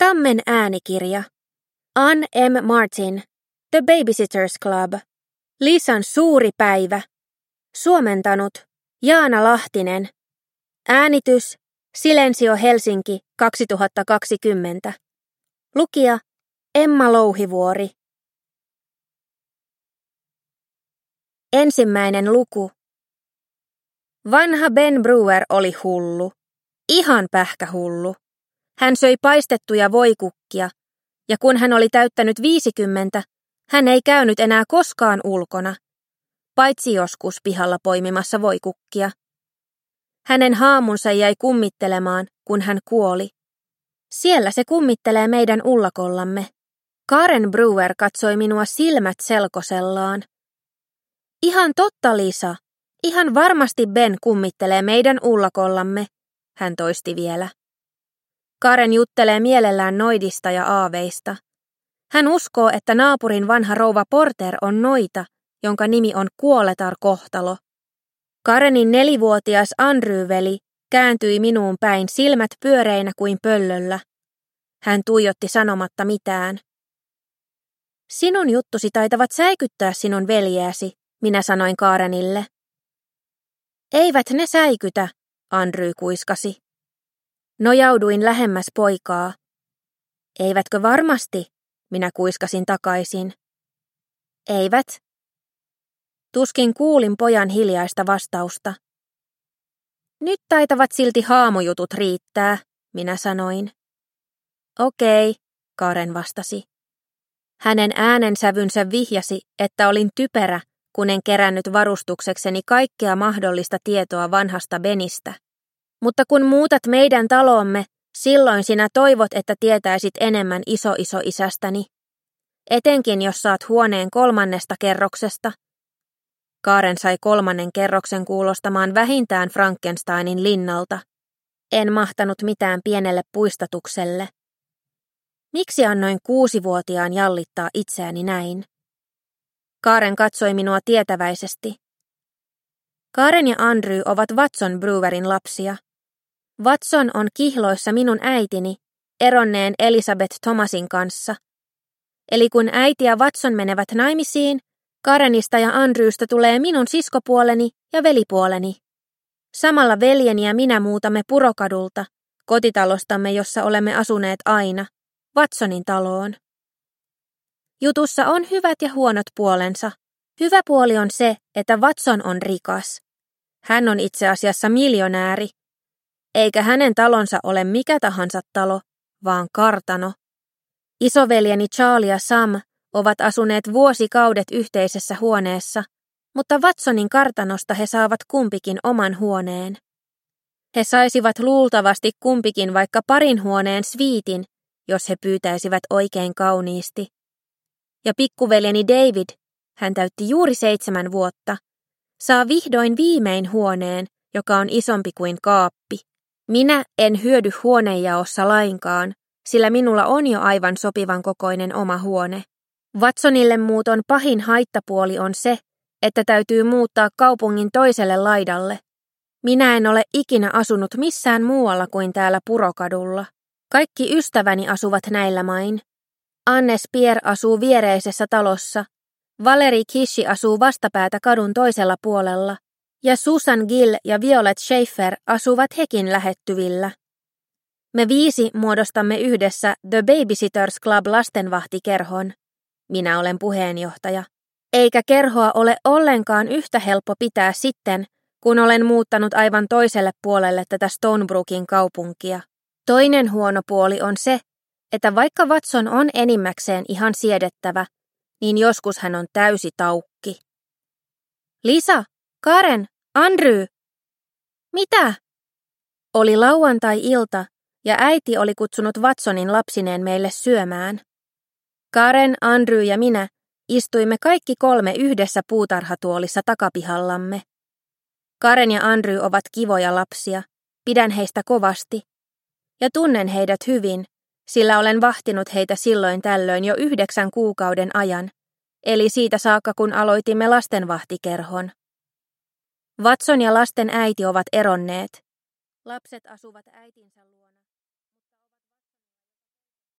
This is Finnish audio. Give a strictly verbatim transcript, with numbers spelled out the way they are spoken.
Tammen äänikirja. Ann M. Martin. The Babysitters Club. Lisan suuri päivä. Suomentanut Jaana Lahtinen. Äänitys Silensio Helsinki kaksituhattakaksikymmentä. Lukija Emma Louhivuori. Ensimmäinen luku. Vanha Ben Brewer oli hullu. Ihan pähkähullu. Hän söi paistettuja voikukkia, ja kun hän oli täyttänyt viisikymmentä, hän ei käynyt enää koskaan ulkona, paitsi joskus pihalla poimimassa voikukkia. Hänen haamunsa jäi kummittelemaan, kun hän kuoli. Siellä se kummittelee meidän ullakollamme. Karen Brewer katsoi minua silmät selkosellaan. Ihan totta, Lisa. Ihan varmasti Ben kummittelee meidän ullakollamme, hän toisti vielä. Karen juttelee mielellään noidista ja aaveista. Hän uskoo, että naapurin vanha rouva Porter on noita, jonka nimi on Kuoletar-kohtalo. Karenin nelivuotias Andrew-veli kääntyi minuun päin silmät pyöreinä kuin pöllöllä. Hän tuijotti sanomatta mitään. Sinun juttusi taitavat säikyttää sinun veljeäsi, minä sanoin Karenille. Eivät ne säikytä, Andrew kuiskasi. Nojauduin lähemmäs poikaa. Eivätkö varmasti, minä kuiskasin takaisin. Eivät. Tuskin kuulin pojan hiljaista vastausta. Nyt taitavat silti haamujutut riittää, minä sanoin. Okei, Karen vastasi. Hänen äänensävynsä vihjasi, että olin typerä, kun en kerännyt varustuksekseni kaikkea mahdollista tietoa vanhasta Benistä. Mutta kun muutat meidän taloomme, silloin sinä toivot, että tietäisit enemmän iso-iso-isästäni. Etenkin jos saat huoneen kolmannesta kerroksesta. Karen sai kolmannen kerroksen kuulostamaan vähintään Frankensteinin linnalta. En mahtanut mitään pienelle puistatukselle. Miksi annoin kuusivuotiaan jallittaa itseäni näin? Karen katsoi minua tietäväisesti. Karen ja Andrew ovat Watson Brewerin lapsia. Watson on kihloissa minun äitini, eronneen Elizabeth Thomasin kanssa. Eli kun äiti ja Watson menevät naimisiin, Karenista ja Andrewsta tulee minun siskopuoleni ja velipuoleni. Samalla veljeni ja minä muutamme Purokadulta, kotitalostamme, jossa olemme asuneet aina, Watsonin taloon. Jutussa on hyvät ja huonot puolensa. Hyvä puoli on se, että Watson on rikas. Hän on itse asiassa miljonääri. Eikä hänen talonsa ole mikä tahansa talo, vaan kartano. Isoveljeni Charlie ja Sam ovat asuneet vuosikaudet yhteisessä huoneessa, mutta Watsonin kartanosta he saavat kumpikin oman huoneen. He saisivat luultavasti kumpikin vaikka parin huoneen sviitin, jos he pyytäisivät oikein kauniisti. Ja pikkuveljeni David, hän täytti juuri seitsemän vuotta, saa vihdoin viimein huoneen, joka on isompi kuin kaappi. Minä en hyödy huonejaossa lainkaan, sillä minulla on jo aivan sopivan kokoinen oma huone. Watsonille muuton pahin haittapuoli on se, että täytyy muuttaa kaupungin toiselle laidalle. Minä en ole ikinä asunut missään muualla kuin täällä Purokadulla. Kaikki ystäväni asuvat näillä main. Anne Spear asuu viereisessä talossa, Valerie Kishi asuu vastapäätä kadun toisella puolella, ja Susan Gill ja Violet Schaefer asuvat hekin lähettyvillä. Me viisi muodostamme yhdessä The Babysitters Club lastenvahtikerhon. Minä olen puheenjohtaja. Eikä kerhoa ole ollenkaan yhtä helppo pitää sitten, kun olen muuttanut aivan toiselle puolelle tätä Stonebrookin kaupunkia. Toinen huono puoli on se, että vaikka Watson on enimmäkseen ihan siedettävä, niin joskus hän on täysi taukki. Lisa, Karen, Andrew. Mitä? Oli lauantai-ilta ja äiti oli kutsunut Watsonin lapsineen meille syömään. Karen, Andrew ja minä istuimme kaikki kolme yhdessä puutarhatuolissa takapihallamme. Karen ja Andrew ovat kivoja lapsia, pidän heistä kovasti. Ja tunnen heidät hyvin, sillä olen vahtinut heitä silloin tällöin jo yhdeksän kuukauden ajan, eli siitä saakka kun aloitimme lastenvahtikerhon. Watson ja lasten äiti ovat eronneet. Lapset asuvat äitinsä luo.